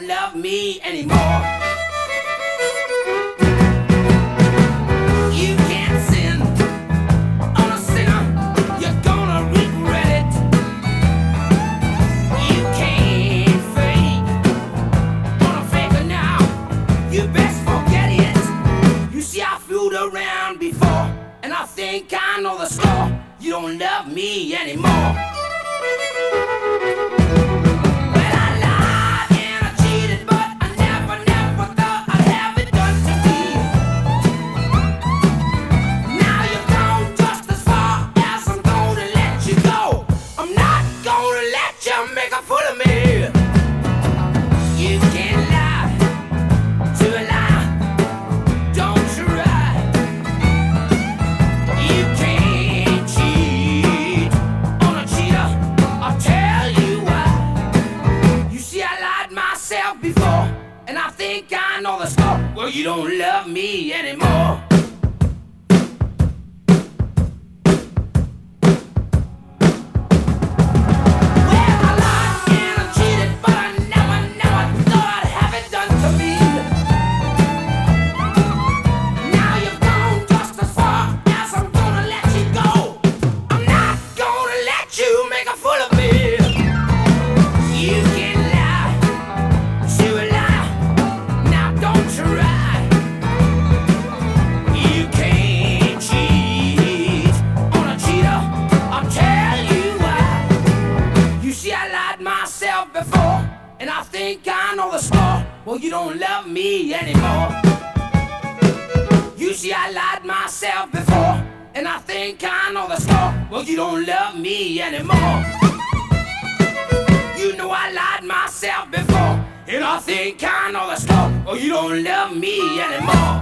love me anymore. You can't sin on a sinner, you're gonna regret it. You can't fake on a faker now, you best forget it. You see I fooled around before, and I think I know the score. You don't love me anymore. Make a fool of me. You can't lie to a lie. Don't try. You can't cheat on a cheater. I'll tell you why. You see, I lied myself before, and I think I know the score. Well, you don't love me anymore. Before, and I think I know the score. Well, you don't love me anymore. You see, I lied myself before, and I think I know the score. Well, you don't love me anymore. You know I lied myself before, and I think I know the score. Well, you don't love me anymore.